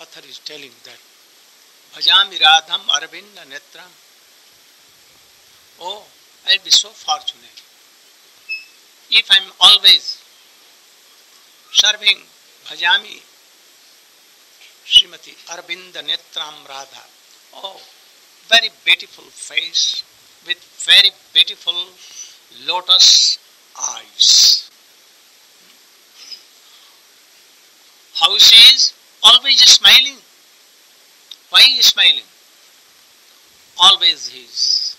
author is telling that Bhajami Radham Arvinda Netram. Oh, I'll be so fortunate if I'm always serving Bhajami Srimati Arvinda Netram Radha. Oh, very beautiful face with very beautiful lotus eyes. How she is? Always smiling. Why is smiling? Always he is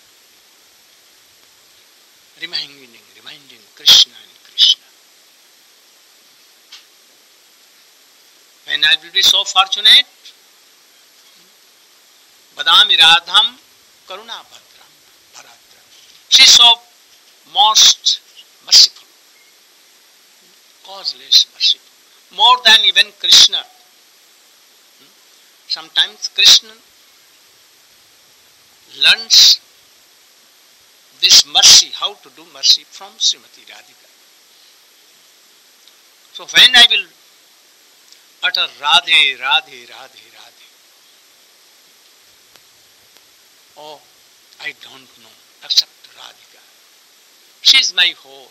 reminding Krishna and Krishna. When I will be so fortunate, Badami Radham Karuna Bharatram. She is so most merciful, causeless merciful, more than even Krishna. Sometimes Krishna learns this mercy, how to do mercy from Srimati Radhika. So when I will utter Radhe, Radhe, Radhe, Radhe, oh, I don't know except Radhika. She is my whole.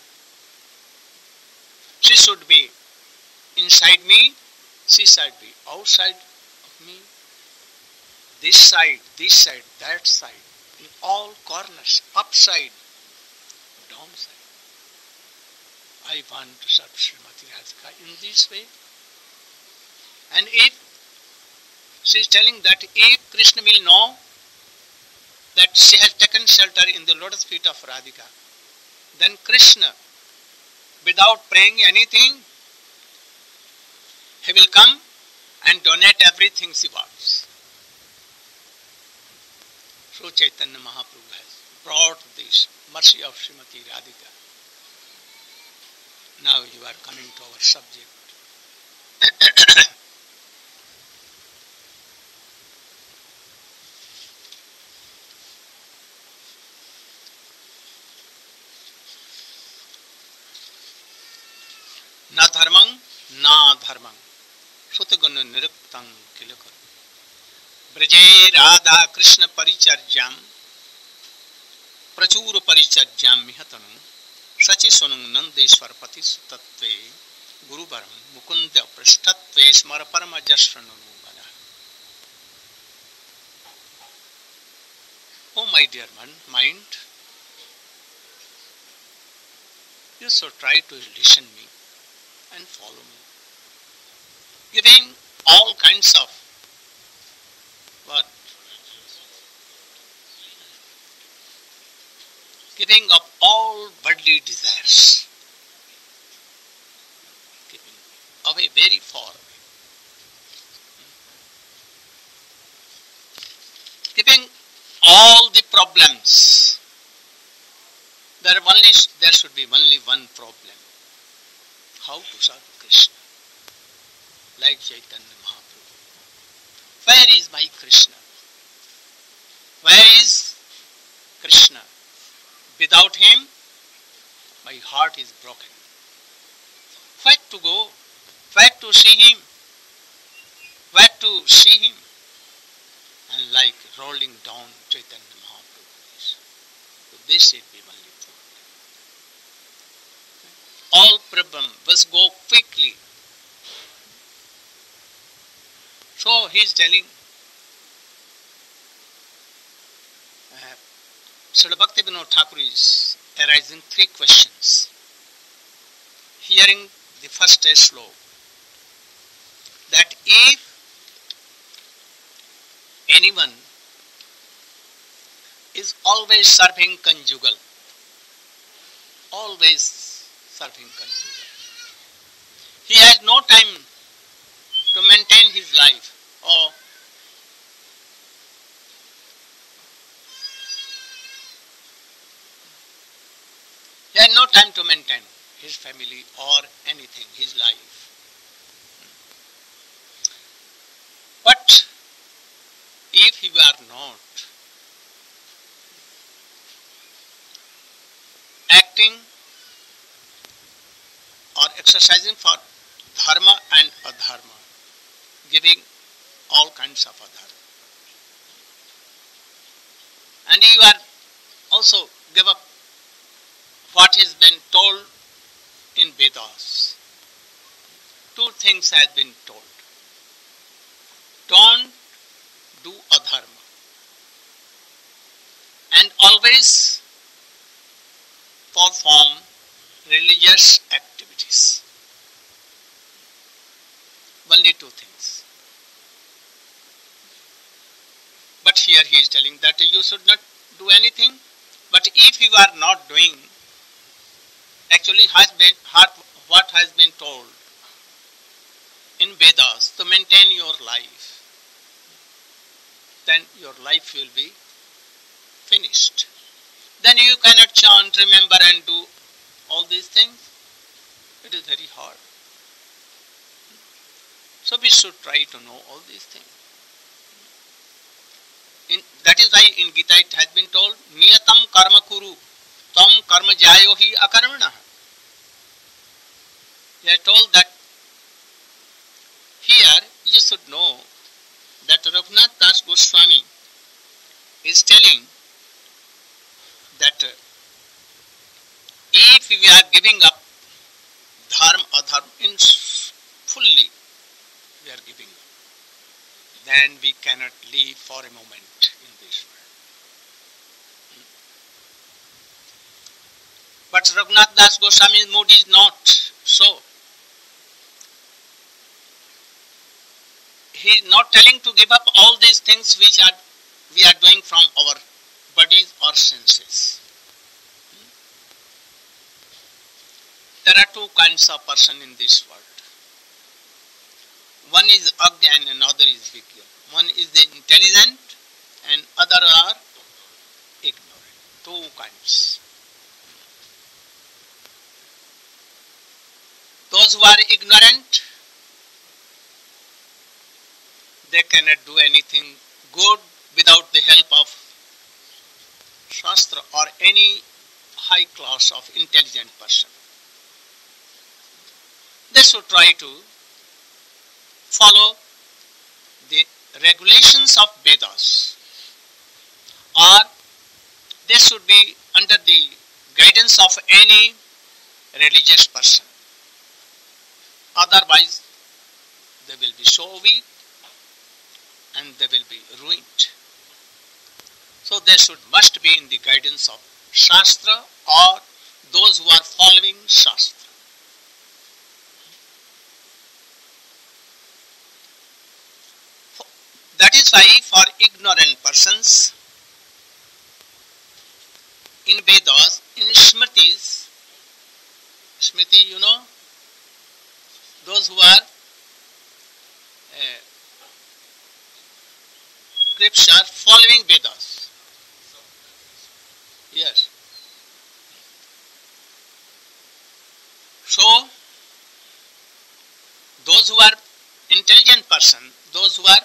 She should be inside me, she should be outside of me. This side, that side, in all corners, upside, downside. I want to serve Srimati Radhika in this way. And if she is telling that if Krishna will know that she has taken shelter in the lotus feet of Radhika, then Krishna, without praying anything, he will come and donate everything she wants. So Chaitanya Mahaprabhu has brought this mercy of Srimati Radhika. Now you are coming to our subject. Na dharmang, na dharmang, sutaguna niruptang kilakar. Braje Radha Krishna Paricharjam, Prachura Paricharjam Mihatanu, Sachi Sonung Nandeshwar Pati Sutatve, Guru Baram, Mukunda Prastatve, Smara Parama Jasranunu Bala. Oh my dear mind, you should try to listen me and follow me. Giving all kinds of what? Giving up all worldly desires. Giving away very far away. Giving all the problems. There should be only one problem. How to serve Krishna. Like Chaitanya Mahaprabhu. Where is my Krishna? Where is Krishna? Without him, my heart is broken. Where to go? Where to see him? Where to see him? And like rolling down Chaitanya Mahaprabhu. So this should be only problem. All problem must go quickly. So he is telling, Srila Bhaktivinoda Thakur is arising three questions. Hearing the first sloka, that if anyone is always serving conjugal, he has no time to maintain his life, or he has no time to maintain his family or anything, his life. But if you are not acting or exercising for dharma and adharma, giving all kinds of adharma. And you are also give up what has been told in Vedas. Two things has been told. Don't do adharma. And always perform religious activities. Only two things. But here he is telling that you should not do anything. But if you are not doing actually what has been told in Vedas to maintain your life, then your life will be finished. Then you cannot chant, remember and do all these things. It is very hard. So we should try to know all these things. That is why in Gita it has been told, Niyatam karma kuru, tam karma jayo hi akarmana. They are told that here you should know that Raghunath Das Goswami is telling that if we are giving up dharma, adharma in fully, we are giving up, then we cannot live for a moment in this world. But Raghunath Das Goswami's mood is not so. He is not telling to give up all these things which we are doing from our bodies or senses. There are two kinds of person in this world. One is Agya and another is Vigya. One is the intelligent and other are ignorant. Two kinds. Those who are ignorant, they cannot do anything good without the help of Shastra or any high class of intelligent person. They should try to follow the regulations of Vedas, or they should be under the guidance of any religious person. Otherwise, they will be so weak and they will be ruined. So they must be in the guidance of Shastra or those who are following Shastra. That is why for ignorant persons, in Vedas, in Smritis, Smriti, you know, those who are scripture following Vedas. Yes. So, those who are intelligent person, those who are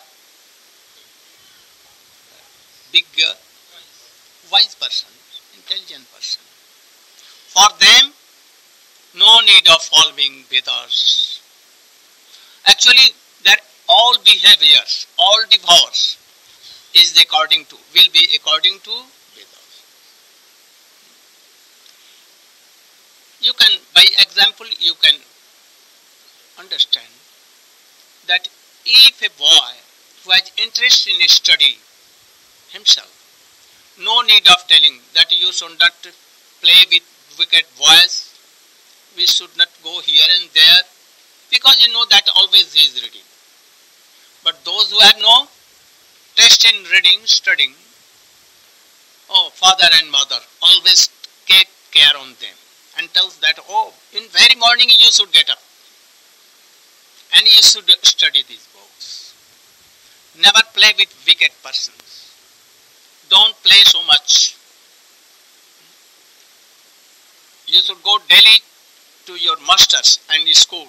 big, wise person, intelligent person, for them, no need of following Vedas. Actually, their all behaviors, all devours will be according to Vedas. You can, by example, you can understand that if a boy who has interest in study himself, no need of telling that you should not play with wicked boys, we should not go here and there, because you know that always he is reading. But those who have no taste in reading, studying, father and mother always take care on them and tells that, in very morning you should get up and you should study these books. Never play with wicked persons. Don't play so much. You should go daily to your masters and school.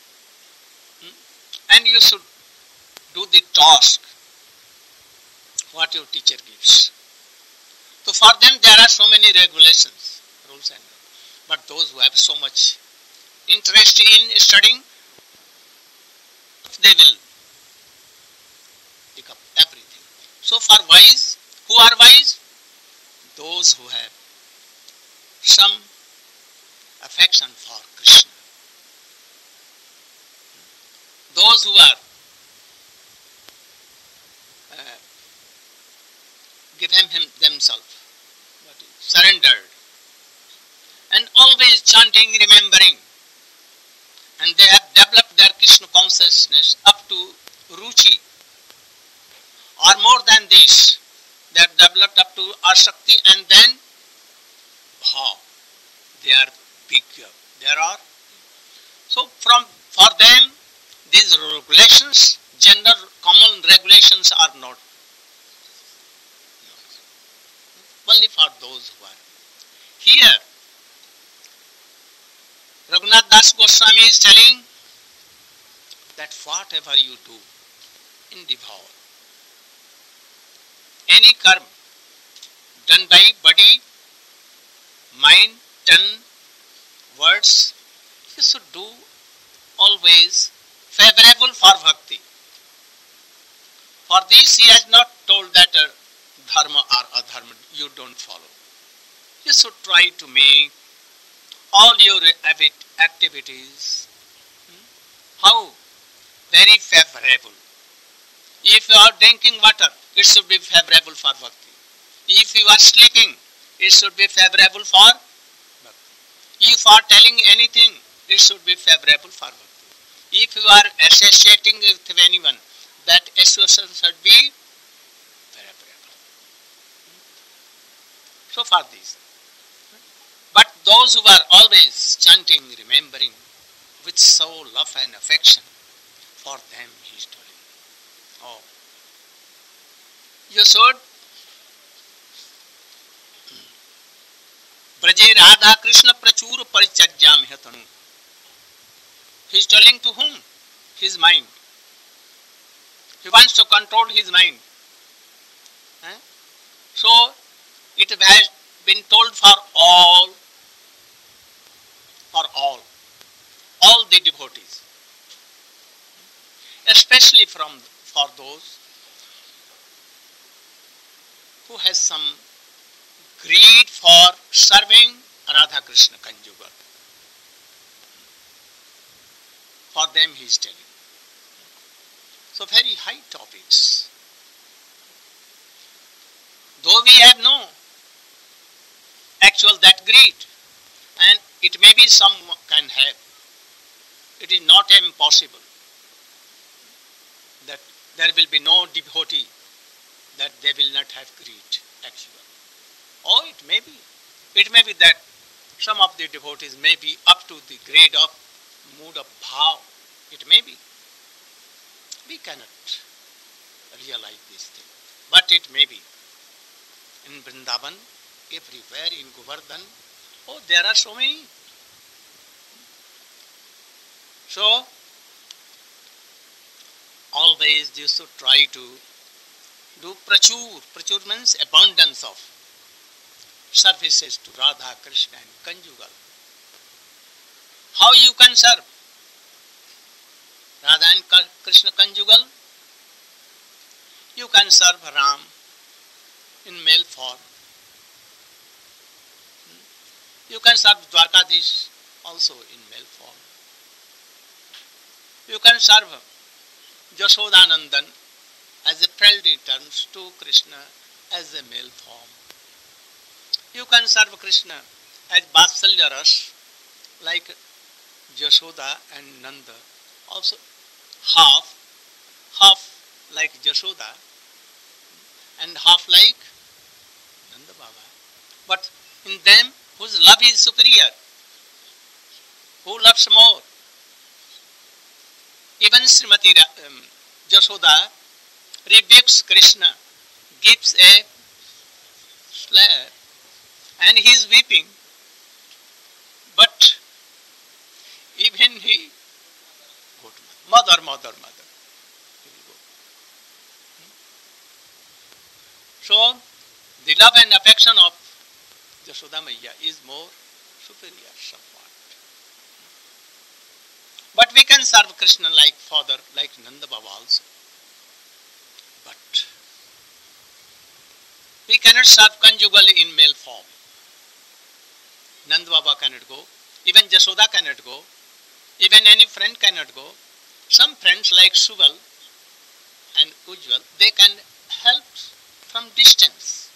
And you should do the task what your teacher gives. So for them there are so many regulations, rules and regulations. But those who have so much interest in studying, they will pick up everything. So for wise, who are wise? Those who have some affection for Krishna. Those who are given him themselves, surrendered, and always chanting, remembering, and they have developed their Krishna consciousness up to Ruchi, or more than this, they have developed up to Asakti, and then Bhav. They are bigger. There are. So for them, these regulations, gender common regulations are not. Only for those who are. Here, Raghunath Das Goswami is telling that whatever you do in the bhav, any karma done by body, mind, tongue, words, you should do always favorable for bhakti. For this he has not told that dharma or adharma you don't follow. You should try to make all your activities how? Very favorable. If you are drinking water, it should be favorable for bhakti. If you are sleeping, it should be favorable for bhakti. If you are telling anything, it should be favorable for bhakti. If you are associating with anyone, that association should be favorable. So for this. But those who are always chanting, remembering, with so love and affection, for them he is telling, oh, you should Braje Radha Krishna Prachur Parichajyam Hatanu. He is telling to whom? His mind. He wants to control his mind. So it has been told for all the devotees, especially for those who has some greed for serving Radha Krishna conjugal. For them he is telling. So very high topics. Though we have no actual that greed, and it may be some can have, it is not impossible that there will be no devotee that they will not have greed actually. Or it may be that some of the devotees may be up to the grade of mood of bhav. It may be. We cannot realize this thing. But it may be. In Vrindavan, everywhere, in Govardhan, oh, there are so many. So, always you should try to do prachur. Prachur means abundance of services to Radha, Krishna and conjugal. How you can serve Radha and Krishna conjugal? You can serve Ram in male form. You can serve Dwarkadish also in male form. You can serve Jashodanandan as a friendly terms to Krishna as a male form. You can serve Krishna as Vatsalya Ras, like Jashoda and Nanda. Also half like Jashoda and half like Nanda Baba. But in them, whose love is superior, who loves more. Even Srimati Jashoda rebukes Krishna, gives a slap, and he is weeping. But even he, go to mother. He will go. So, the love and affection of Jashoda Maiya is more superior somewhat. But we can serve Krishna like father, like Nanda Baba also. But We cannot serve conjugal in male form. Nand Baba cannot go. Even Jasoda cannot go. Even any friend cannot go. Some friends like Sugal and Ujjwal, they can help from distance.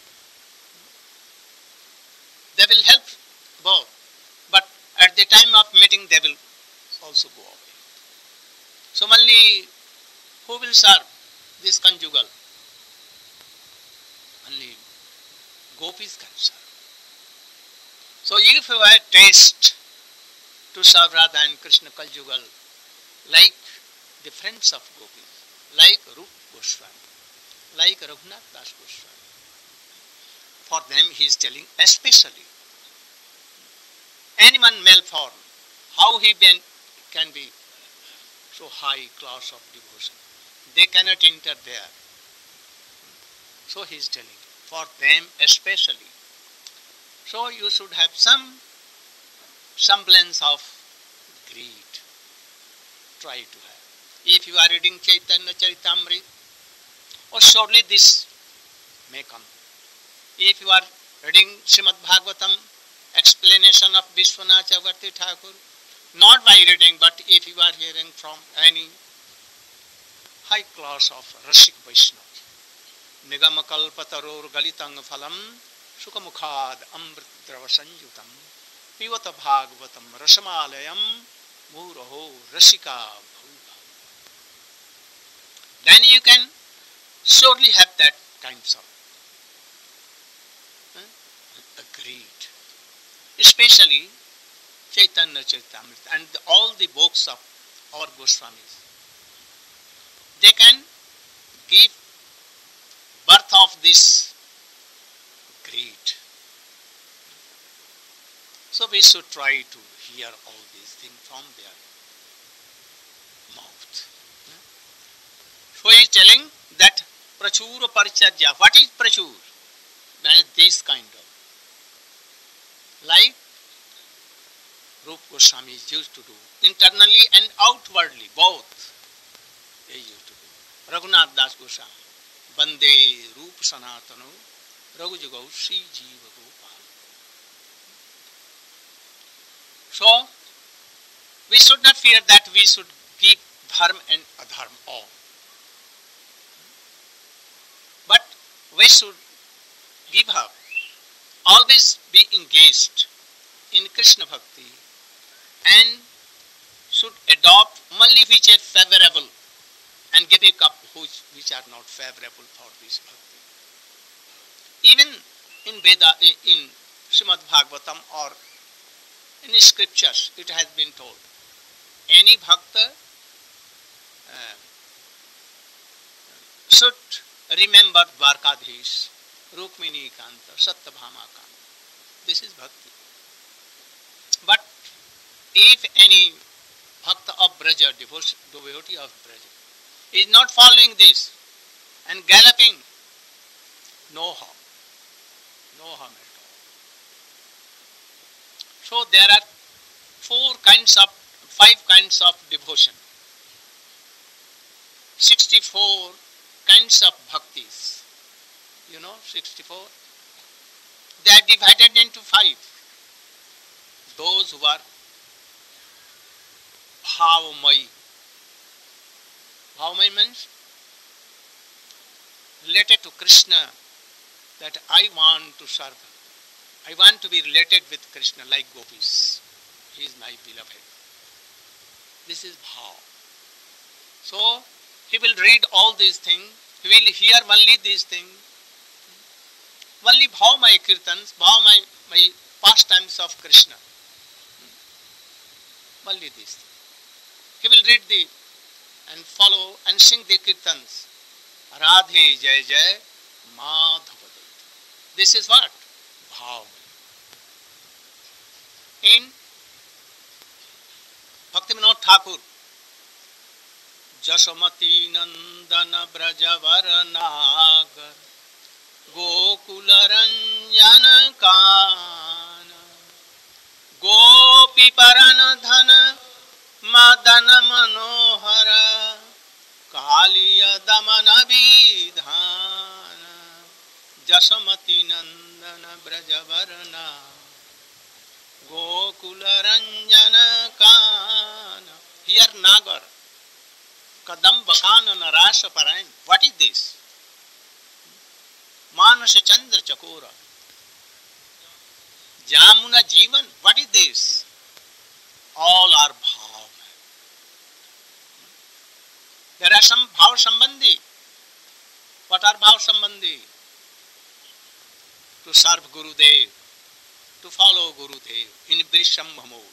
They will help both. But at the time of meeting, they will also go away. So only who will serve this conjugal? Only gopis can serve. So if you have taste to serve Radha and Krishna conjugal, like the friends of gopis, like Rup Goswami, like Raghunath Das Goswami, for them he is telling especially anyone male form, how he can be so high class of devotion. They cannot enter there. So he is telling, for them especially. So you should have some semblance of greed. Try to have. If you are reading Chaitanya Charitamrita, oh surely this may come. If you are reading Srimad Bhagavatam, explanation of Vishwanath Chakravarti Thakur, not by reading, but if you are hearing from any high class of Rasik Vaishnava, Nigamakalpataror Galitang Phalam Sukamukhad Amritadrava Sanjutam Pivata Bhagavatam Rasamalayam Muraho Rasika Bhuva. Then you can surely have that kinds of greed. Especially Chaitanya Charitamrita and all the books of our Goswamis. They can give birth of this greed. So we should try to hear all these things from their mouth. So he is telling that Prachura Paricharya. What is Prachur? That is this kind of. Like Rup Goswami used to do, internally and outwardly, both they used to do. Raghunath Das Goswami, Bande Rup Sanatano, Raghujagau Sri Jiva Gopal. So, we should not fear that we should keep dharma and adharma all. But we should give up, always be engaged in Krishna Bhakti and should adopt only which are favorable and give it up which are not favorable for this Bhakti. Even in Veda, in Srimad Bhagavatam or in scriptures, it has been told, any Bhakta should remember Dwarkadhish, Rukmini Kanta, Satyabhama Kanta. This is Bhakti. But if any Bhakta of Braja, devotee of Braja, is not following this and galloping, no harm. No harm at all. So there are 5 kinds of devotion. 64 kinds of bhaktis. You know, 64. They are divided into 5. Those who are bhavamai. Bhavamai means related to Krishna, that I want to serve. I want to be related with Krishna like gopis. He is my beloved. This is bhav. So, he will read all these things. He will hear only these things. Only bhav my kirtans, bhav my pastimes of Krishna. Only these things. He will read and follow and sing the kirtans. Radhe Jai Jai Madhava. This is what? Bhav. In Bhaktivinoda Thakur, Jasomati Nandana Brajavara Nagar Gokula Ranjana Kana Gopi Paranadhana Madana Manohara Kaliya Damana Vidhana Jasamati Nandana Brajavarana Gokula Ranjana Kana. Here Nagar, Kadamba Kanana Rasa Parayan. What is this? Manasa Chandra Chakora. Jamuna Jivan. What is this? All are bhav. There are some bhav sambandhi. What are bhav sambandhi? To serve Gurudev, to follow Gurudev in Brishambha mode.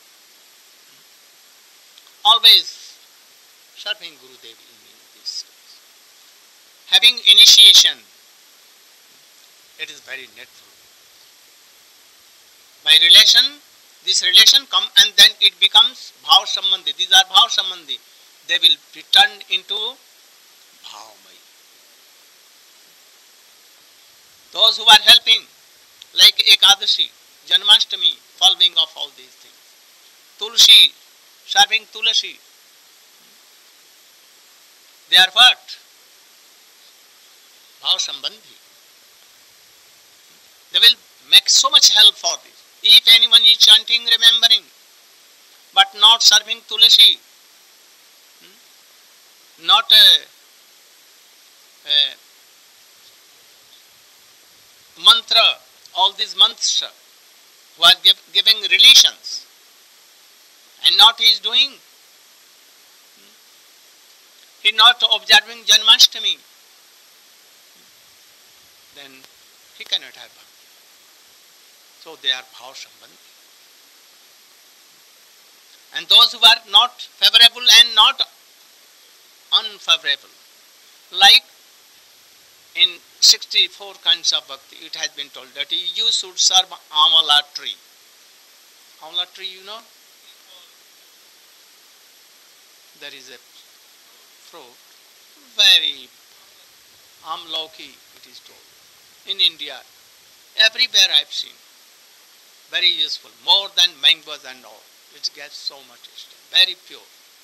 Always serving Gurudev in this case. Having initiation, it is very needful. By relation, this relation come and then it becomes bhav sambandhi. These are bhav sambandhi. They will be turned into bhavamai. Those who are helping, like Ekadashi, Janmashtami, following of all these things. Tulsi, serving Tulasi. They are what? Bhav sambandhi. They will make so much help for this. If anyone is chanting, remembering, but not serving Tulasi, not mantra, all these mantras who are giving relations, and not he is doing, he is not observing Janmashtami, then he cannot have bhakti. So they are bhav sambandhi. And those who are not favorable and not unfavorable, like in 64 kinds of bhakti, it has been told that you should serve amala tree. Amala tree, you know? There is a fruit, very amlauki, it is told. In India, everywhere I have seen. Very useful, more than mangoes and all. It gets so much taste, very pure.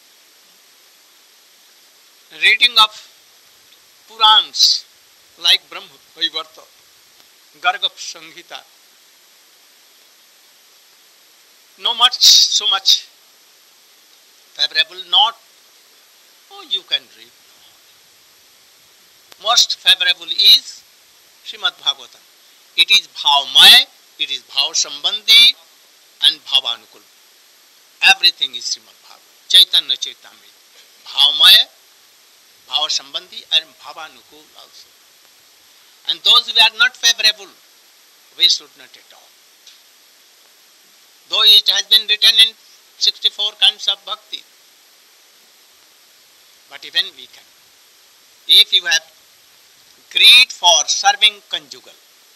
Reading of Purans like Brahma Vaivarta, Garga Samhita, no much, so much favorable, not, oh you can read. Most favorable is Srimad Bhagavatam. It is Bhavamaya, it is Bhav Sambandhi and Bhavanukul. Everything is Srimad Bhagavatam. Chaitanya Chaitamrita. Bhavamaya, Bhav Sambandhi and Bhavanukul also. And those who are not favorable, we should not at all. Though it has been written in 64 kinds of bhakti, but even we can. If you have greed for serving conjugal,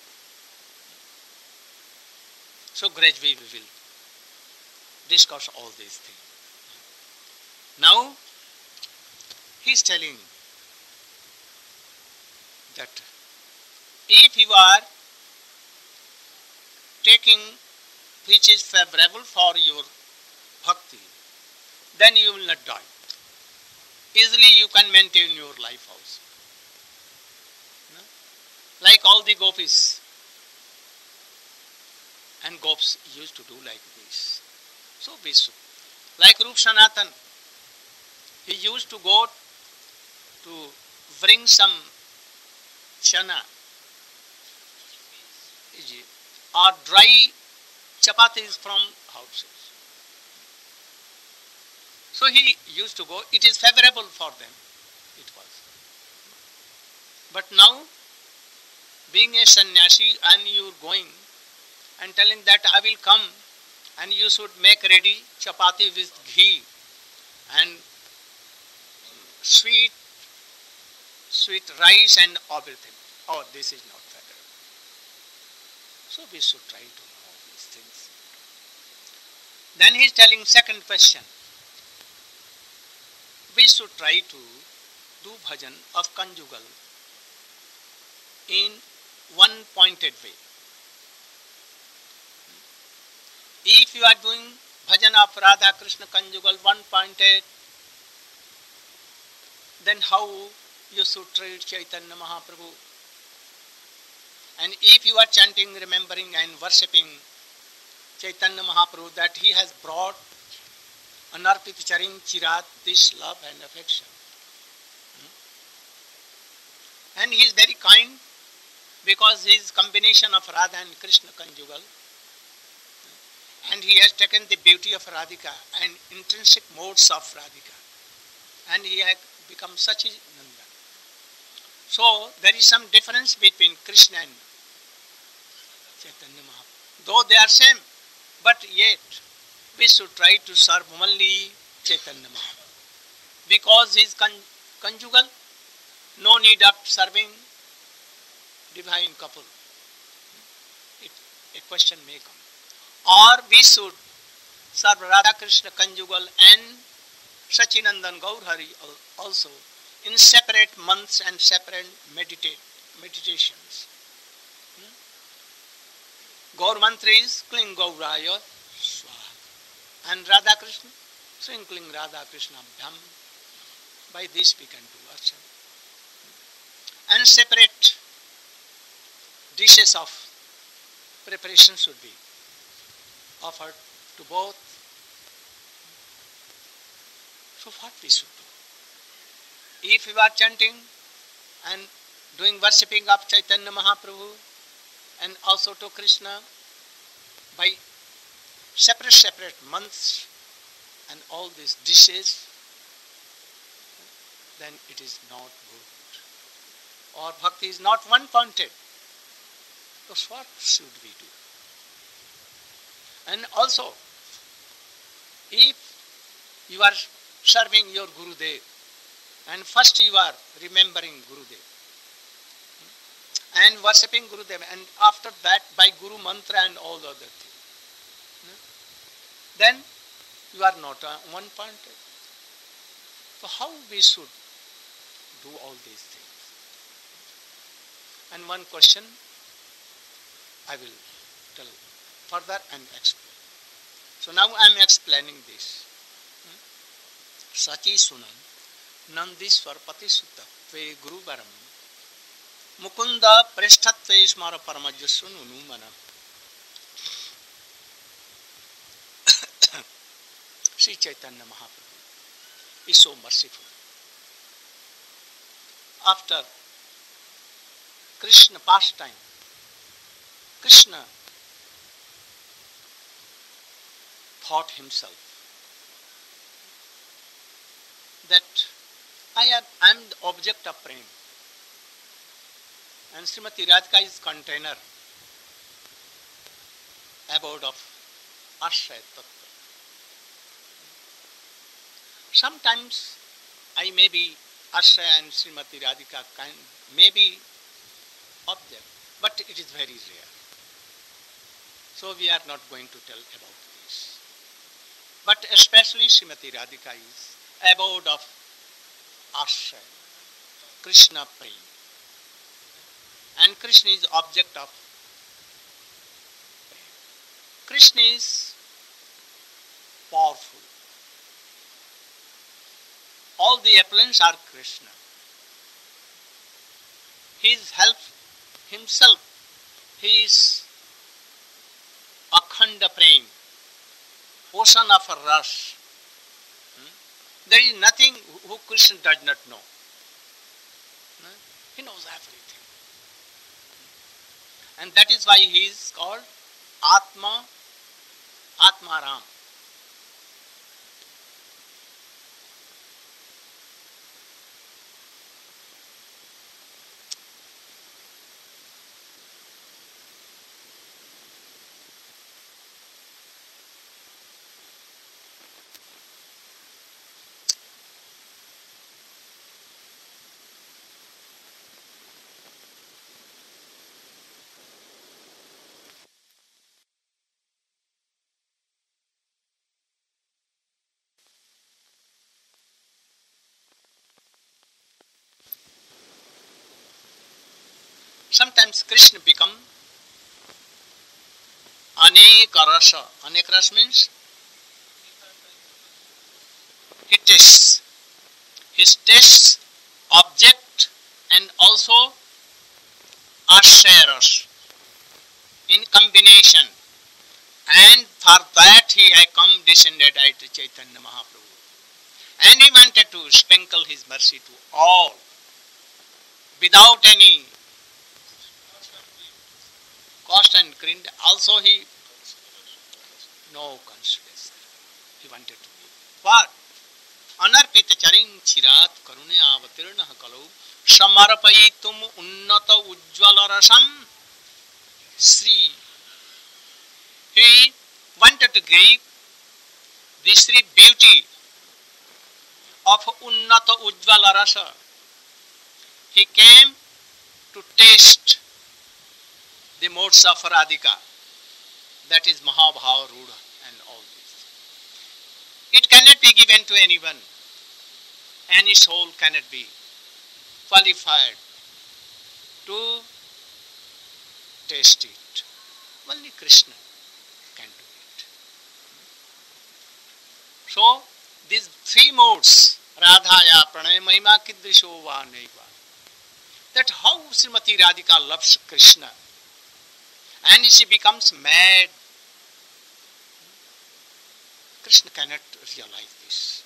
so gradually we will discuss all these things. Now, he is telling that if you are taking which is favorable for your bhakti, then you will not die. Easily you can maintain your life also. No? Like all the gopis and gops used to do like this. So Vishnu, like Rup Sanatan, he used to go to bring some chana or dry chapatis from houses. So he used to go, it is favorable for them, it was. But now, being a sannyasi and you are going and telling that I will come and you should make ready chapati with ghee and sweet rice and everything. Oh, this is not favorable. So we should try to know these things. Then he is telling second question. We should try to do bhajan of conjugal in one pointed way. If you are doing bhajan of Radha Krishna conjugal one pointed, then how you should treat Chaitanya Mahaprabhu? And if you are chanting, remembering and worshipping Chaitanya Mahaprabhu, that he has brought Anarpit Charing Chirat, this love and affection. And he is very kind because he is combination of Radha and Krishna conjugal. And he has taken the beauty of Radhika and intrinsic modes of Radhika. And he has become such a Nanda. So there is some difference between Krishna and Chaitanya Mahaprabhu. Though they are same, but yet we should try to serve only Chaitanya Mahaprabhu. Because he is conjugal, no need of serving divine couple. A question may come. Or we should serve Radha Krishna conjugal and Sachinandan Gaur Hari also in separate months and separate meditations. Gaur mantra is Kling Gauraya Swaha. And Radha Krishna, Sprinkling Radha Krishna Bhyam. By this we can do archana. And separate dishes of preparation should be offered to both. So what we should do? If we are chanting and doing worshipping of Chaitanya Mahaprabhu and also to Krishna by separate months and all these dishes, then it is not good. Or bhakti is not one-pointed. So what should we do? And also, if you are serving your Gurudev, and first you are remembering Gurudev, and worshipping Gurudev, and after that by Guru Mantra and all other things, then you are not one-pointed. So how we should do all these things? And one question I will tell further and explain. So now I am explaining this. Sachi Sunan Nandiswar Pati Sutta Tve Guru Baram Mukunda Presthatve Smara Paramajya Sunumana. Sri Chaitanya Mahaprabhu is so merciful. After Krishna pastime, Krishna thought himself that I am the object of prema, and Srimati Radhika is container, abode of Ashraya Tattva. Sometimes I may be Ashraya and Srimati Radhika may be object, but it is very rare. So we are not going to tell about this. But especially Srimati Radhika is abode of Ashraya, Krishna prema. And Krishna is object of prema. Krishna is powerful. All the appellants are Krishna. He is help himself. He is Akhanda Prem, ocean of a rush. There is nothing who Krishna does not know. He knows everything. And that is why he is called Atmaram. Sometimes Krishna become Aneka Rasa. Aneka Rasa means he tastes. He tastes object and also ashray ras in combination, and for that he had come descended at Chaitanya Mahaprabhu. And he wanted to sprinkle his mercy to all without any cost and grind. Also he no consideration. He wanted to give. What? Anarpit charing chirat karune avatirna kalau samarpayitum unnata ujjvala rasam Sri. He wanted to give the Sri beauty of unnata ujjvala rasa. He came to taste the modes of Radhika, that is Mahabhava Rudha and all this. It cannot be given to anyone. Any soul cannot be qualified to taste it. Only Krishna can do it. So, these three modes, Radhaya, Pranaya, Mahima, Kidrisho, Va, Naiva, that how Srimati Radhika loves Krishna and she becomes mad. Krishna cannot realize this.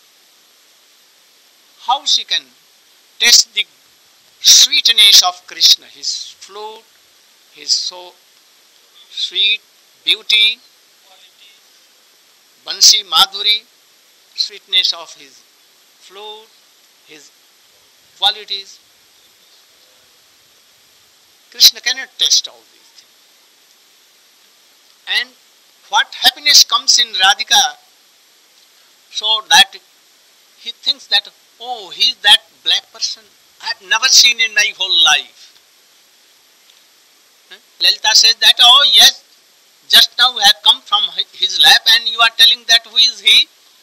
How she can taste the sweetness of Krishna, his flute, his so sweet beauty, Bansi Madhuri, sweetness of his flute, his qualities. Krishna cannot taste all these things. And what happiness comes in Radhika, so that he thinks that, oh, he is that black person I have never seen in my whole life. Lalita says that, oh yes, just now I have come from his lap and you are telling that who is he?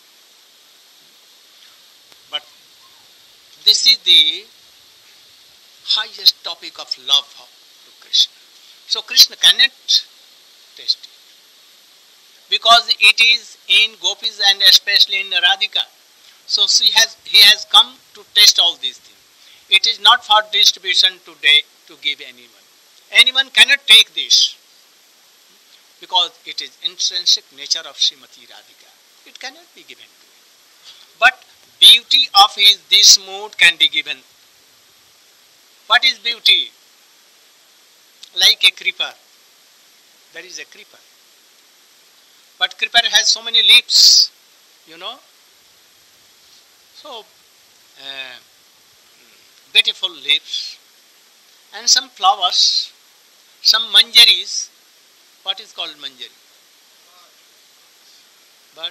But this is the highest topic of love to Krishna. So Krishna cannot taste it, because it is in gopis and especially in Radhika. So he has come to taste all these things. It is not for distribution today to give anyone. Anyone cannot take this, because it is intrinsic nature of Srimati Radhika. It cannot be given to him. But beauty of this mood can be given. What is beauty? Like a creeper. There is a creeper. But creeper has so many leaves, you know. So, beautiful leaves and some flowers, some manjaris. What is called manjari? But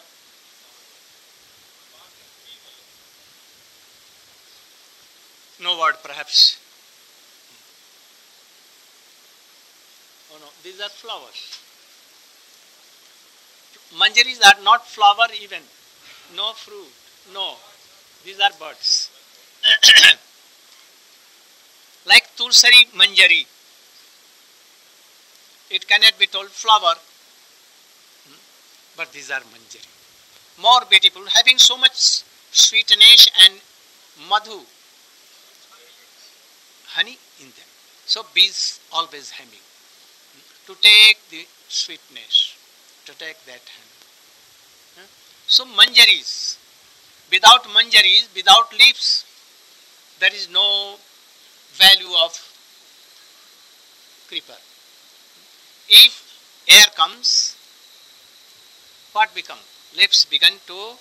no word perhaps. Oh no, these are flowers. Manjaris are not flower even, no fruit, no. These are birds. Like Tulsari Manjari. It cannot be told flower, but these are Manjari. More beautiful, having so much sweetness and madhu, honey in them. So bees always humming. To take the sweetness, to take that honey. So manjaris. Without manjaris, without leaves, there is no value of creeper. If air comes, what become? Leaves begin to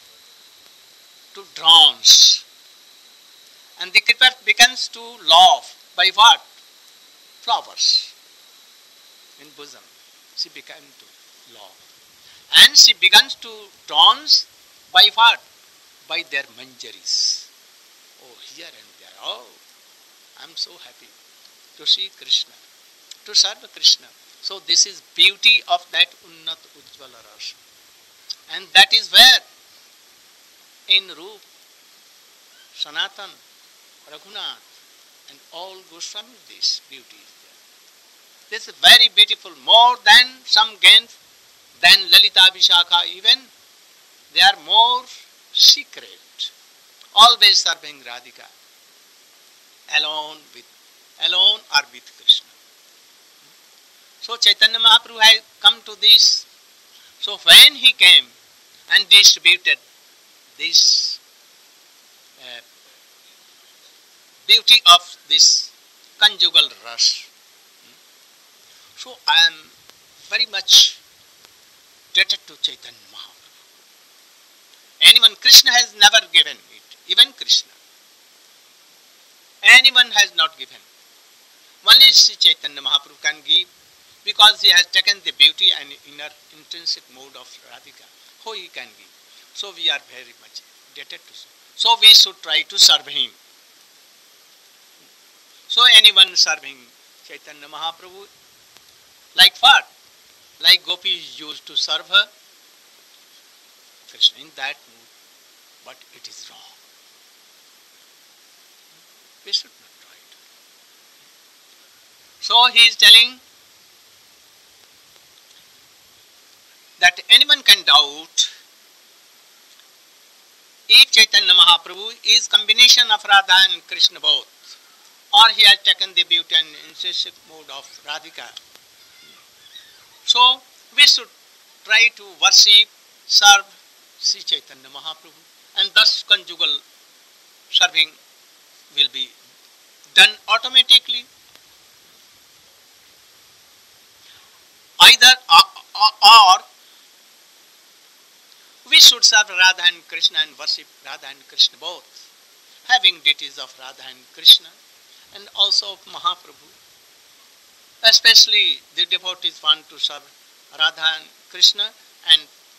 dance. And the creeper begins to laugh. By what? Flowers. In bosom. She began to laugh. And she begins to dance by what? By their manjaris. Oh, here and there. Oh, I am so happy to see Krishna, to serve Krishna. So this is beauty of that Unnat Ujjvala Rasa. And that is where in Rup, Sanatan, Raghunath and all Goswamis this beauty is there. This is very beautiful, more than some gain, than Lalita Vishakha even. They are more secret, always serving Radhika, alone or with Krishna. So Chaitanya Mahaprabhu had come to this. So when he came and distributed this beauty of this conjugal rush, so I am very much indebted to Chaitanya Mahaprabhu. Anyone, Krishna has never given it, even Krishna. Anyone has not given. Only Sri Chaitanya Mahaprabhu can give, because he has taken the beauty and inner intrinsic mode of Radhika. How he can give? So we are very much indebted to him. So we should try to serve him. So anyone serving Chaitanya Mahaprabhu, like what? Like gopis used to serve her, Krishna in that mood, but it is wrong. We should not try it. So he is telling that anyone can doubt if Chaitanya Mahaprabhu is combination of Radha and Krishna both, or he has taken the beauty and intrinsic mode of Radhika. So we should try to worship, serve Sri Chaitanya Mahaprabhu, and thus conjugal serving will be done automatically. Either or we should serve Radha and Krishna and worship Radha and Krishna both, having deities of Radha and Krishna and also of Mahaprabhu. Especially the devotees want to serve Radha and Krishna, and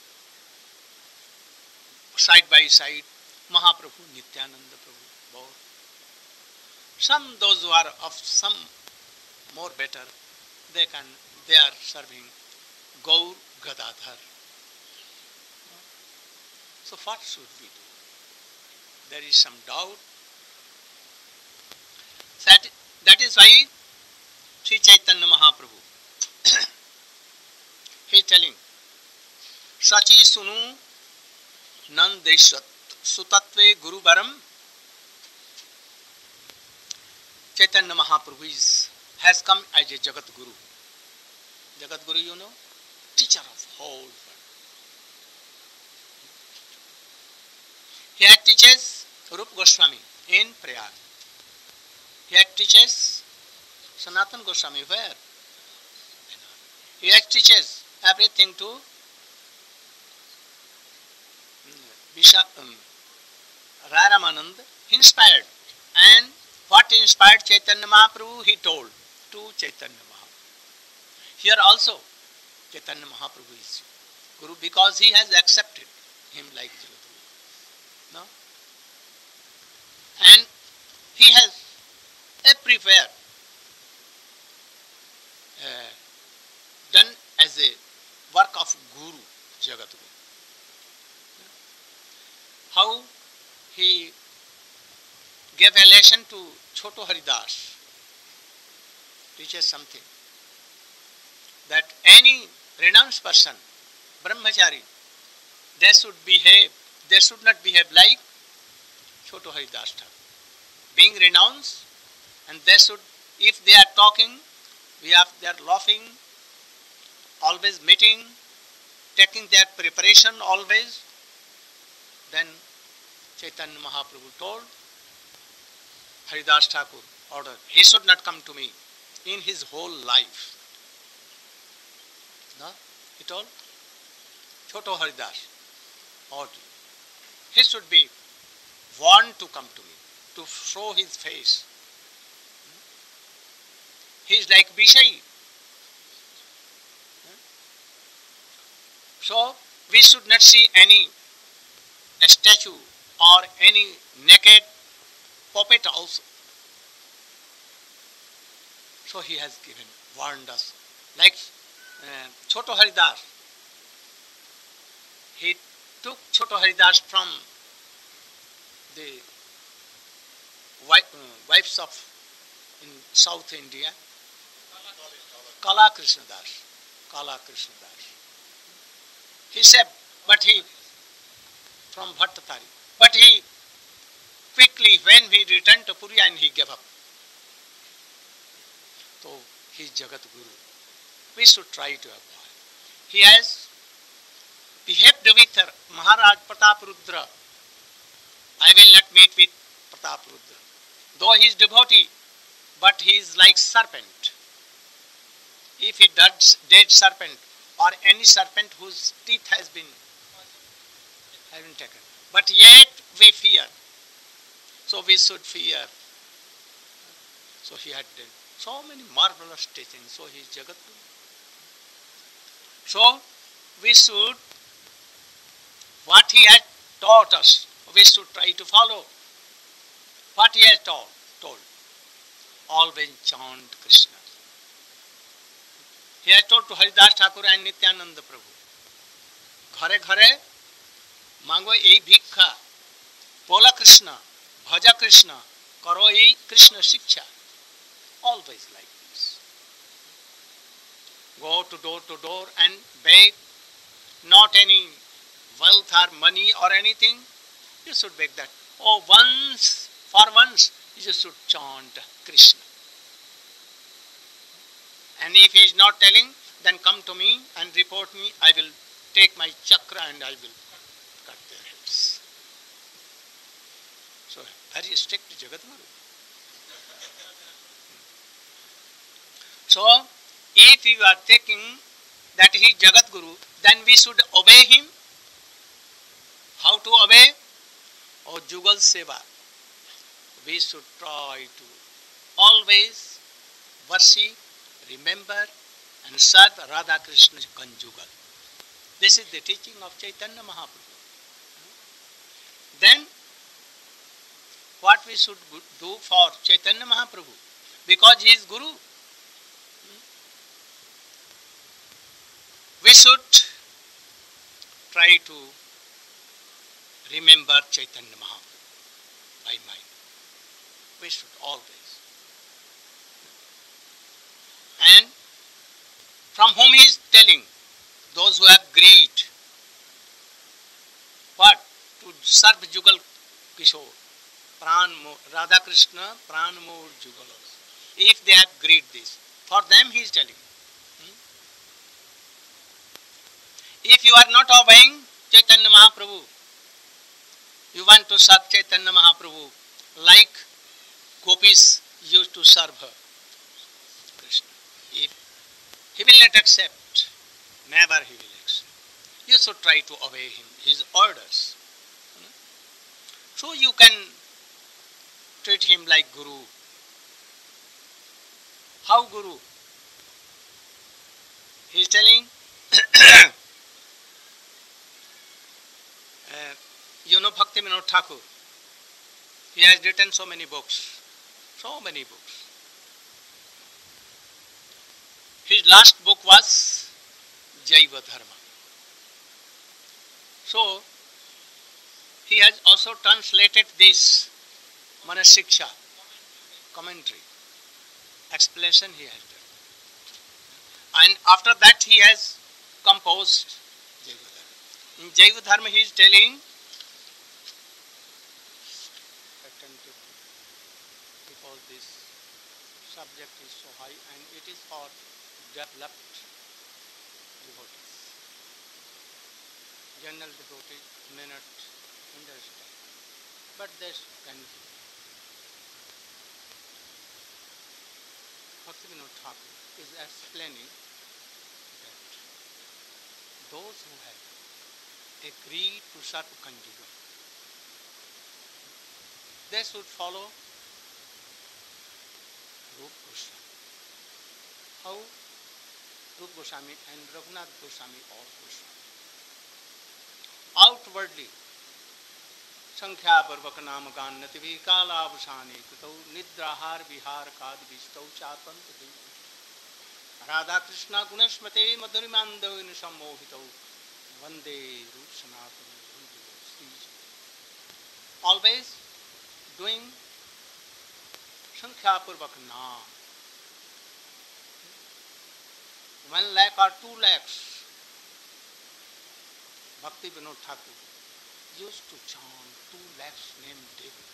side by side Mahaprabhu, Nityananda Prabhu, both. Some, those who are of some more better, they are serving Gaur Gadadhar. So what should we do? There is some doubt. That is why Sri Chaitanya Mahaprabhu, he is telling, Sachi sunu nandeshat sutatve guru baram. Chaitanya Mahaprabhu has come as a Jagat Guru. Jagat Guru, you know, teacher of whole world. He teaches Rupa Goswami in Prayag. He teaches Sanatana Goswami where? He teaches everything to Rai Ramanand, inspired. And what inspired Chaitanya Mahaprabhu, he told to Chaitanya Mahaprabhu. Here also, Chaitanya Mahaprabhu is Guru because he has accepted him like Jagadguru. No? And he has everywhere done as a work of Guru, Jagadguru. How he gave a lesson to Choto Haridas, teaches something, that any renounced person, brahmachari, they should not behave like Choto Haridas Thakur. Being renounced, and they should, if they are talking, they are laughing, always meeting, taking their preparation always. Then Chaitanya Mahaprabhu told Haridas Thakur, order, he should not come to me in his whole life. No? He told Choto Haridas, order, he should be warned to come to me, to show his face. He is like Bishai. So we should not see any statue or any naked puppet also. So he has warned us. Like Choto Haridas, he took Choto Haridas from the wives of in South India, Kala Krishna Das. He said, from Bhattatari, but he quickly, when he returned to Puri, and he gave up. So he is Jagat Guru. we should try to avoid. He has behaved with Maharaj Prataparudra. I will not meet with Prataparudra. Though he is devotee, but he is like serpent. If he does dead serpent or any serpent whose teeth has been taken, but yet we fear. So we should fear. So he had done so many marvelous teachings. So he is Jagadguru. So we should, what he had taught us, we should try to follow. What he has told. Always chant Krishna. He has told to Haridas Thakur and Nityananda Prabhu. Ghare ghare मांगो यही भिक्षा, बोला कृष्ण, भजा कृष्ण, करो यही कृष्ण शिक्षा. Always like this. Go to door and beg, not any wealth or money or anything. You should beg that. Oh, for once, you should chant Krishna. And if he is not telling, then come to me and report me. I will take my chakra and I will cut their heads. So, very strict Jagadguru. So, if you are thinking that he is Jagadguru, then we should obey him. How to obey? Oh, Jugal Seva. We should try to always worship, remember and serve Radha Krishna conjugal. This is the teaching of Chaitanya Mahaprabhu. Then, what we should do for Chaitanya Mahaprabhu? Because he is Guru. We should try to remember Chaitanya Mahaprabhu by mind. We should always. And from whom he is telling? Those who have greed. What? To serve Jugal Kishore. Radha Krishna, Pran Moor Jugalas. If they have greed this. For them he is telling. If you are not obeying Chaitanya Mahaprabhu, you want to serve Chaitanya Mahaprabhu like gopis used to serve her. Krishna. If he will not accept, never he will accept. You should try to obey him, his orders. So you can treat him like Guru. How Guru? He is telling, you know Bhakti Vinod Thakur. He has written so many books. His last book was Jaiva Dharma. So, he has also translated this Manasiksha commentary. Explanation he has done. And after that he has composed Jaiva Dharma. In Jaiva Dharma he is telling, because this subject is so high and it is for developed devotees. General devotees may not understand, but this can be. Bhakti Vinod Thakur is explaining that those who have agreed to serve conjugal, they should follow Rup Goswami. How? Rup Goswami and Raghunath Goswami, all Goswami. Outwardly, Sankhya Parvaka Nama Gannati Vikala Abhusani Kutau Nidrahar Vihar Kad Vistau Chapant Devi Radha Krishna Gunasmate Madhurimandavin Sammohitau Vande Rup Sanatana Sriji. Always doing Sankhya Parvaka Nam. 1 lakh or 2 lakhs. Bhakti Vinod Thakur used to chant 2 lakhs name daily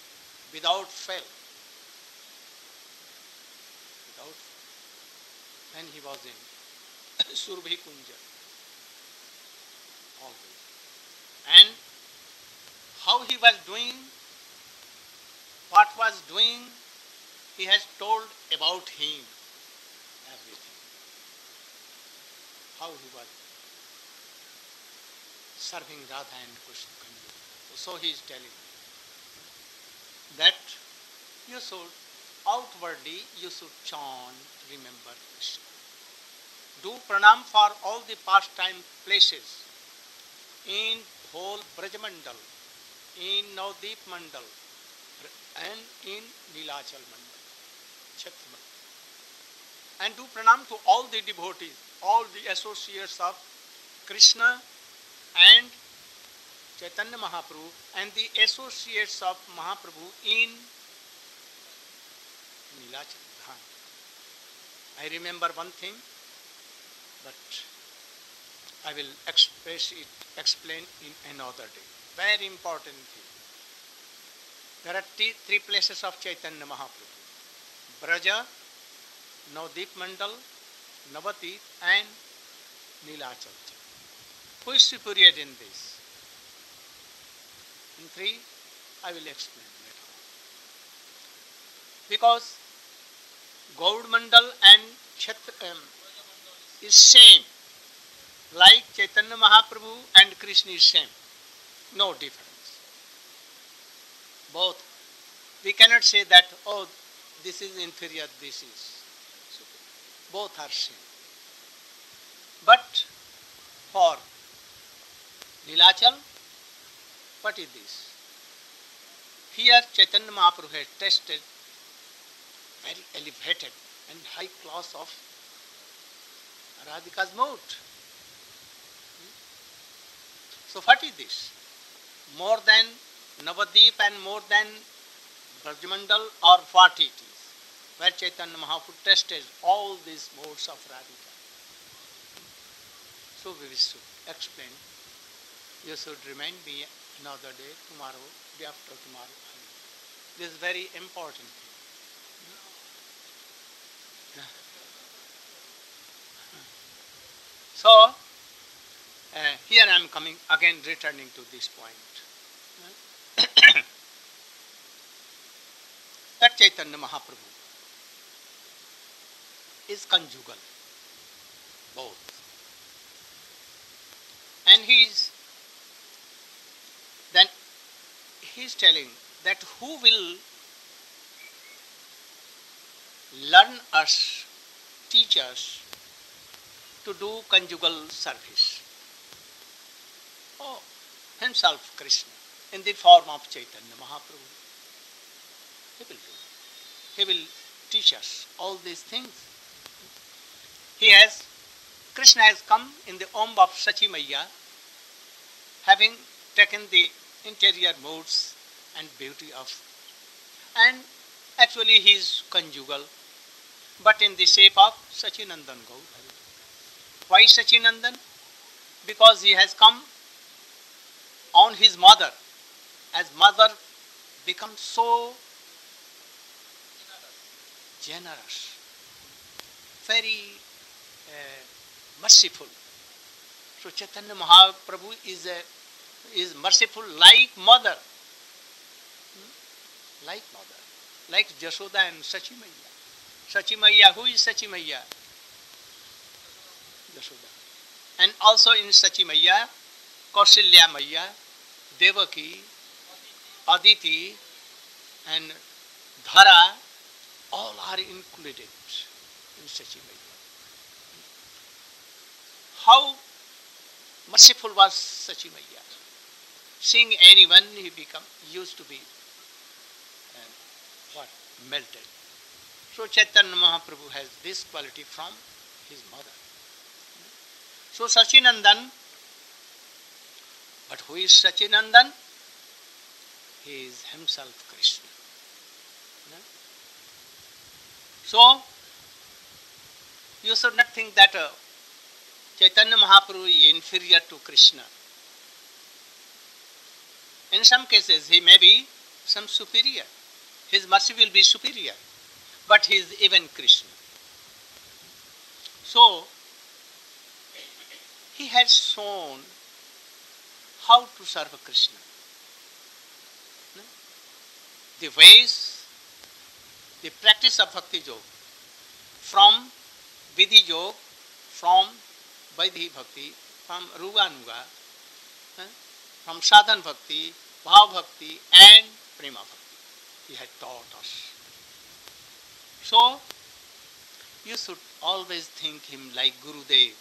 without fail. when he was in Surbhi Kunja. Always. And how he was doing, what was doing, he has told about him everything. How he was serving Radha and Krishna. So he is telling that you should outwardly you should chant, remember Krishna. Do pranam for all the pastime places in whole Brajamandal, in Navdeep Mandal, and in Nilachal Mandal, Chhatraman. And do pranam to all the devotees, all the associates of Krishna and Chaitanya Mahaprabhu and the associates of Mahaprabhu in Nilachal Dham. I remember one thing, but I will explain in another day. Very important thing. There are three places of Chaitanya Mahaprabhu. Braja, Navdeep Mandal, Navadvip and Nilachal. Who is superior in this? In three, I will explain later on. Because Gaud Mandal and is same. Like Chaitanya Mahaprabhu and Krishna is same. No difference. Both. We cannot say that, oh, this is inferior, this is superior. Both are same. But for Nilachal, what is this? Here Chaitanya Mahaprabhu has tested very elevated and high class of Radhika's mood. So what is this? More than Navadvip and more than Brajamandal, or what it is? Where Chaitanya Mahaprabhu tested all these modes of Radhika. So we should explain. You should remind me another day, tomorrow, day after tomorrow. This is very important thing. So, here I am coming again, returning to this point. That Chaitanya Mahaprabhu is conjugal, both. And he is telling that who will learn us, teach us to do conjugal service. Oh, himself Krishna, in the form of Chaitanya Mahaprabhu. He will do. He will teach us all these things. Krishna has come in the womb of Sachi Maiya, having taken the interior moods and beauty of, and actually he is conjugal, but in the shape of Sachinandan Gaur. Why Sachinandan? Because he has come on his mother, as mother becomes so generous, very merciful. So Chaitanya Mahaprabhu is merciful like mother. Like mother. Like Jashoda and Sachi Maiya. Sachi Maiya, who is Sachi Maiya? Jashoda. And also in Sachi Maiya, Kausalya Maiya, Devaki, Aditi and Dhara, all are included in Sachi Maiya. How merciful was Sachi Maiya. Seeing anyone, he used to be melted. So Chaitanya Mahaprabhu has this quality from his mother. So Sachinandan, but who is Sachinandan? He is himself Krishna. So you should not think that Chaitanya Mahaprabhu is inferior to Krishna. In some cases he may be some superior. His mercy will be superior, but he is even Krishna. So, he has shown how to serve Krishna. The ways, the practice of Bhakti Yoga, from Vidhi Yoga, from Vaidhi Bhakti, from Ruganuga, from Sadhan Bhakti, Bhav Bhakti and Prema Bhakti. He had taught us. So, you should always think him like Gurudev.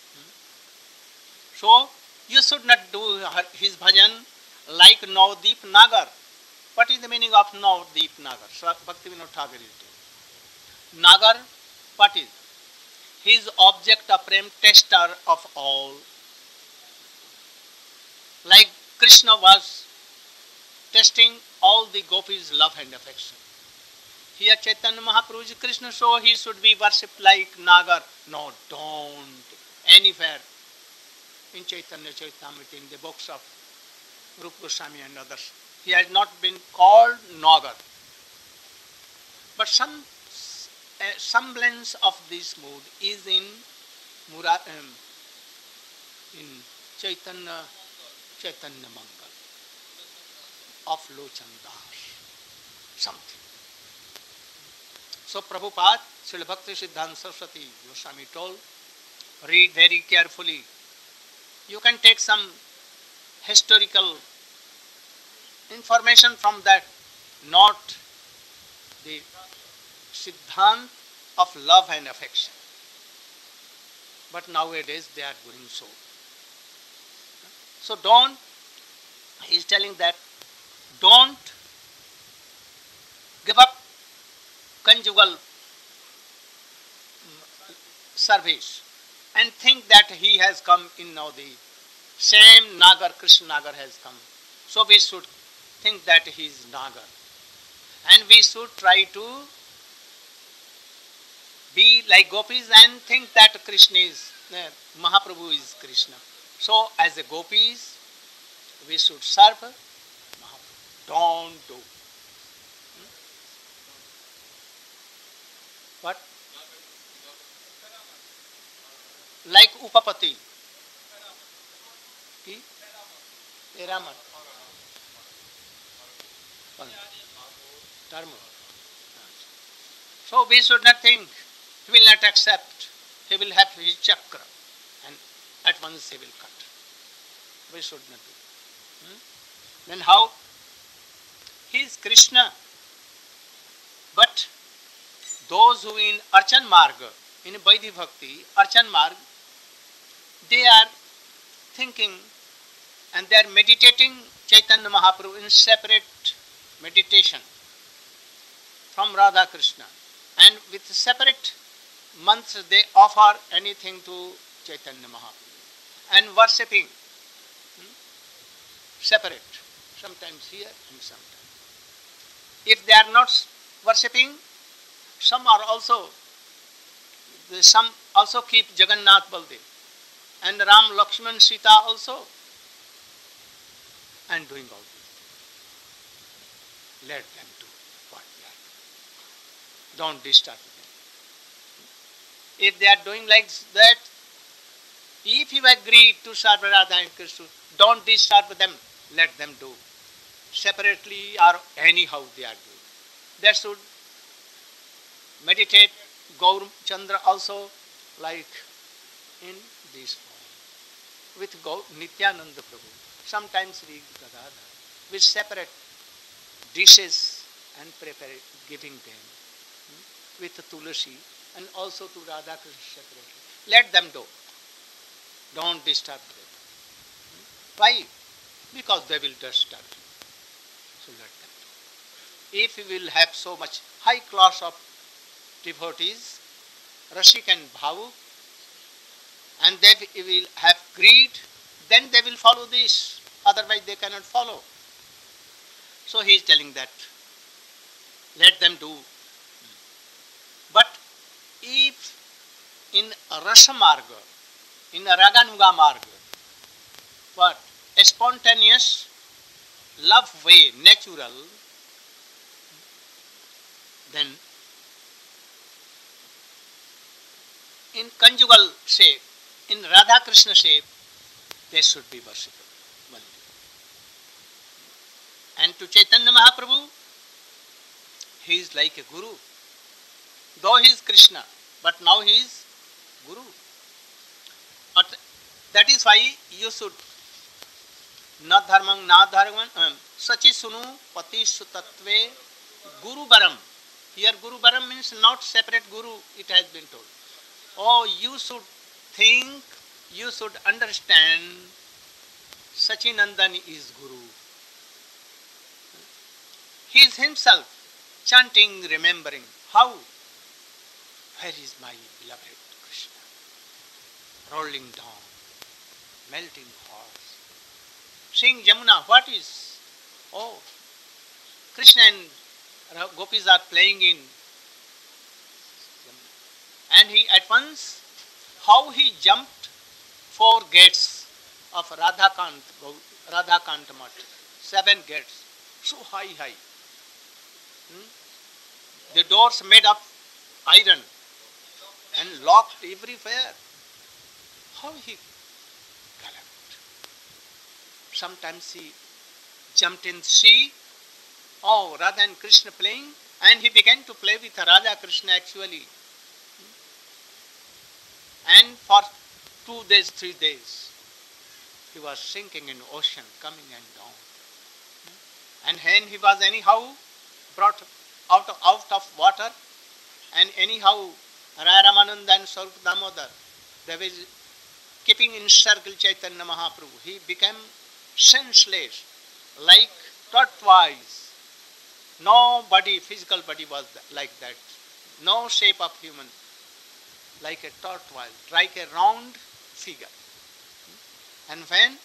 So, you should not do his bhajan like Navdeep Nagar. What is the meaning of Navdeep Nagar? Bhaktivinoda Thakur is telling. Nagar, what is? His object of prem, tester of all. Like Krishna was testing all the gopis' love and affection. Here Chaitanya Mahaprabhu is Krishna, so he should be worshipped like Nagar. No, don't. Anywhere. In Chaitanya Charitamrita, in the books of Rupa Goswami and others, he has not been called Nagar. But some semblance of this mood is in Chaitanya Mangal of Lochan Das. Something. So Prabhupada, Srila Bhakti Siddhanta Saraswati Goswami told, read very carefully. You can take some historical information from that, not the Siddhant of love and affection. But nowadays they are doing so. So don't, he is telling that, don't give up conjugal service and think that he has come in now the same Nagar, Krishna Nagar has come. So we should think that he is Nagar. And we should try to be like gopis and think that Krishna is, Mahaprabhu is Krishna. So as a gopis, we should serve Mahaprabhu. Don't do. What? Like Upapati. Raman. Dharma. So we should not think, he will not accept, he will have his chakra and at once he will cut. We should not do. Then how? He is Krishna. But those who in Archan Marga, in Vaidhi Bhakti, Archan Marg, they are thinking and they are meditating Chaitanya Mahaprabhu in separate meditation from Radha Krishna. And with separate months they offer anything to Chaitanya Mahaprabhu. And worshipping separate, sometimes here and sometimes. If they are not worshipping, some also keep Jagannath Baldev and Ram, Lakshman, Sita also, and doing all this. Let them do what they are doing. Don't disturb them. If they are doing like that, if you agree to serve Radha and Krishna, don't disturb them. Let them do. Separately or anyhow they are doing. They should meditate Gaur Chandra also like in this form. With Nityananda Prabhu. Sometimes we Gadadhar with separate dishes and giving them with Tulasi and also to Radha Krishna separately. Let them do. Don't disturb them. Why? Because they will disturb you. So let them do. If you will have so much high class of devotees, Rashik and Bhavu, and they will have greed, then they will follow this. Otherwise they cannot follow. So he is telling that, let them do. But if in Rasa Marga, in Raganuga Marga, what? A spontaneous love way, natural, then in conjugal shape, in Radha Krishna shape, they should be worshipped. And to Chaitanya Mahaprabhu, he is like a guru. Though he is Krishna, but now he is guru. But that is why you should na dharmang na dharmang sachi sunu pati sutatve guru baram. Here guru baram means not separate guru, it has been told. Oh, you should think, you should understand Sachinandani is guru. He is himself chanting, remembering. How? Where is my beloved Krishna? Rolling down, melting horse. Seeing Jamuna, what is? Oh, Krishna and gopis are playing in Jamuna. And he at once, how he jumped 4 gates of Radhakant Mat, 7 gates, so high. The doors made of iron and locked everywhere. How he galloped. Sometimes he jumped in sea. Oh, Radha and Krishna playing, and he began to play with Radha Krishna actually. And for 2 days, 3 days, he was sinking in ocean, coming and down. And when he was anyhow brought out of water, and anyhow Raya Ramananda and Swarup Damodar, they were keeping in circle Chaitanya Mahaprabhu. He became senseless, like tortoise. No body, physical body was like that. No shape of human, like a tortoise, like a round figure. And when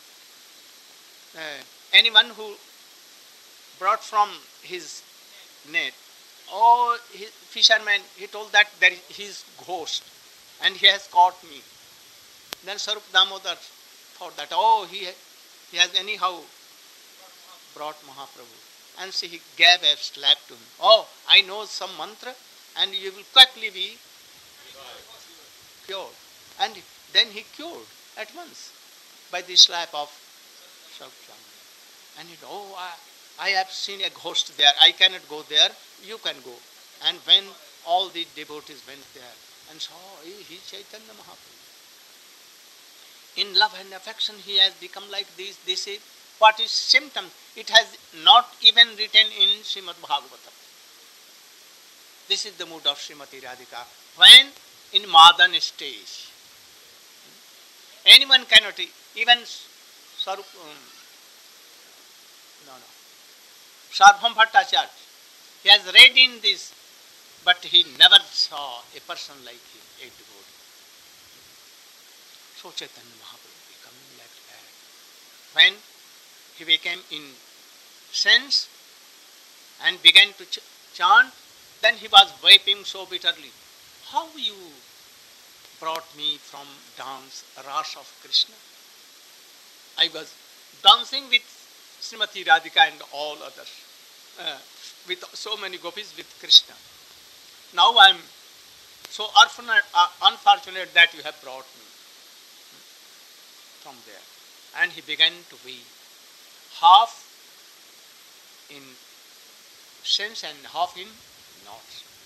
anyone who brought from his net, oh, his fisherman, he told that there is his ghost and he has caught me. Then Swarup Damodar thought that, oh, he has anyhow brought Mahaprabhu. And so he gave a slap to him. Oh, I know some mantra and you will quickly be cured. And then he cured at once by the slap of Swarup Damodar. And he said, oh, I have seen a ghost there. I cannot go there. You can go. And when all the devotees went there and saw, he is Chaitanya Mahaprabhu. In love and affection, he has become like this. This is what is symptom. It has not even written in Srimad Bhagavatam. This is the mood of Srimati Radhika. When in Madan stage, anyone cannot, even Sarup, Sarvabhauma Bhattacharya, he has read in this, but he never saw a person like him, a devotee. So Chaitanya Mahaprabhu becoming like that. When he became in sense and began to chant, then he was weeping so bitterly. How you brought me from dance, Ras of Krishna? I was dancing with Srimati Radhika and all others, with so many gopis with Krishna. Now I am so unfortunate that you have brought me from there. And he began to weep, half in sense and half in not.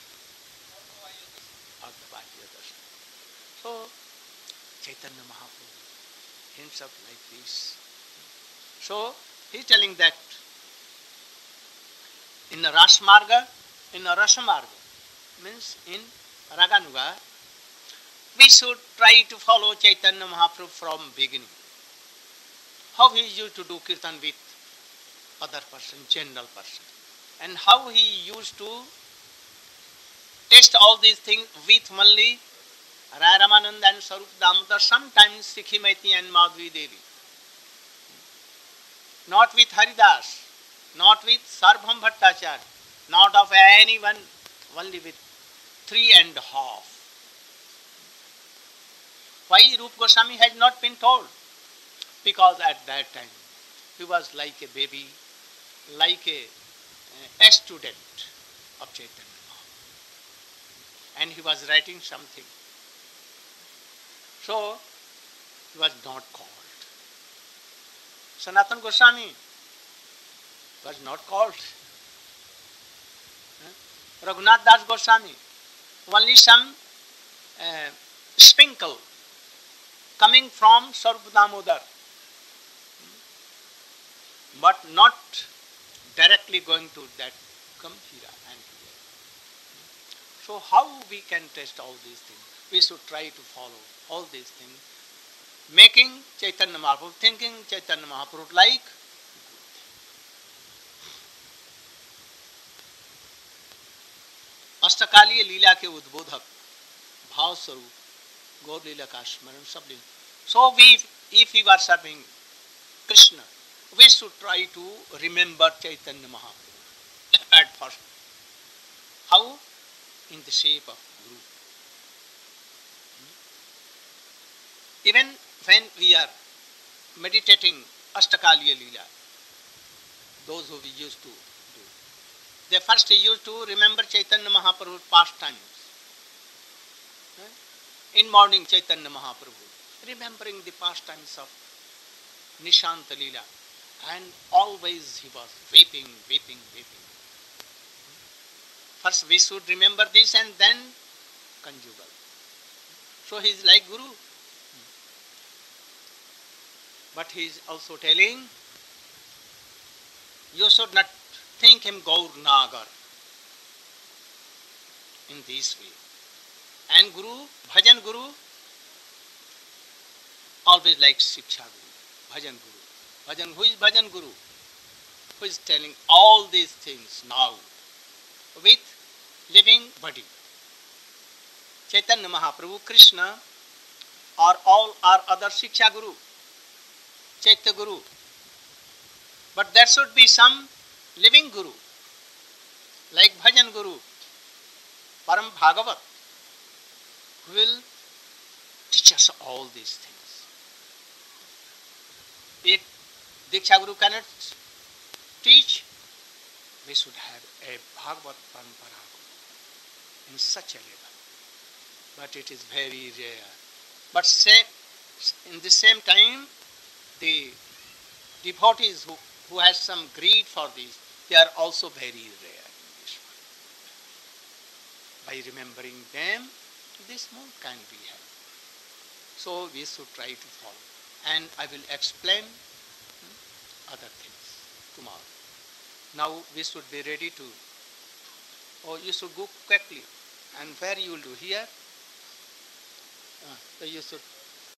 So Chaitanya Mahaprabhu himself like this. So he is telling that in the Rasamarga, means in Raganuga, we should try to follow Chaitanya Mahaprabhu from beginning. How he used to do kirtan with other person, general person. And how he used to test all these things with only Raya Ramananda and Swarup Damodar, sometimes Sikhi Maiti and Madhvi Devi. Not with Haridas, not with Sarvabhauma Bhattacharya, not of anyone, only with 3.5. Why Rupa Goswami has not been told? Because at that time he was like a baby, like a student of Chaitanya Mahaprabhu. And he was writing something. So, he was not called. Sanatana Goswami was not called. Raghunath Das Goswami, only some sprinkle coming from Sarup Damodar, but not directly going to that Gambhira and here. So how we can test all these things? We should try to follow all these things, making Chaitanya Mahaprabhu, thinking Chaitanya Mahaprabhu like अष्टकालीय लीला के उद्बोधक भाव स्वरूप गौर लीला का स्मरण सब लीला. So if we are serving Krishna, we should try to remember Chaitanya Mahaprabhu at first. How? In the shape of Guru. Even when we are meditating Ashtakaliya Leela, those who we used to do, they first used to remember Chaitanya Mahaprabhu's pastimes. In morning, Chaitanya Mahaprabhu, remembering the pastimes of Nishanta Leela, and always he was weeping. First we should remember this and then conjugal. So he is like Guru. But he is also telling, you should not think him Gaur Nagar in this way. And Guru, Bhajan Guru, always like Shiksha Guru, Bhajan Guru. Who is Bhajan Guru? Who is telling all these things now with living body. Chaitanya Mahaprabhu, Krishna, or all our other Shiksha Guru, Chaitya Guru. But there should be some living Guru, like Bhajan Guru, Param Bhagavat, who will teach us all these things. If Diksha Guru cannot teach, we should have a Bhagavat Parampara in such a level. But it is very rare. But in the same time, the devotees who has some greed for this, they are also very rare in this world. By remembering them, this more can be helped. So we should try to follow. And I will explain other things tomorrow. Now we should be ready to, or you should go quickly. And where you will do here, so you should